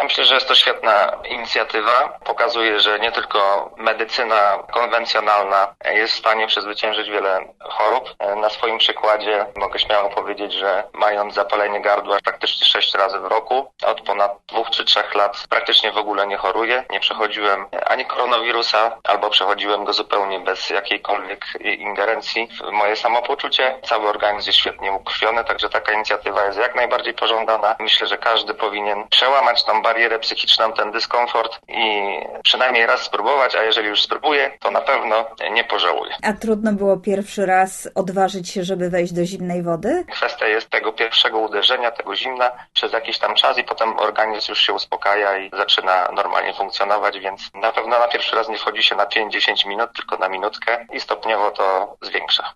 myślę, że jest to świetna inicjatywa. Pokazuje, że nie tylko medycyna konwencjonalna jest w stanie przezwyciężyć wiele chorób. Na swoim przykładzie mogę śmiało powiedzieć, że mając zapalenie gardła praktycznie 6 razy w roku, od ponad 2 czy 3 lat praktycznie w ogóle nie choruję. Nie przechodziłem ani koronawirusa, albo przechodziłem go zupełnie bez jakiejkolwiek ingerencji w moje samopoczucie. Cały organizm jest świetnie ukrwiony, także taka inicjatywa jest jak najbardziej pożądana. Myślę, że każdy powinien przełamać tą barierę psychiczną, ten dyskomfort i przynajmniej raz spróbować, a jeżeli już spróbuje, to na pewno nie pożałuje. A trudno było pierwszy raz odważyć się, żeby wejść do zimnej wody? Kwestia jest tego pierwszego uderzenia, tego zimna przez jakiś tam czas i potem organizm już się uspokaja i zaczyna normalnie funkcjonować, więc na pewno na pierwszy raz nie wchodzi się na 5-10 minut, tylko na minutkę i stopniowo to zwiększa.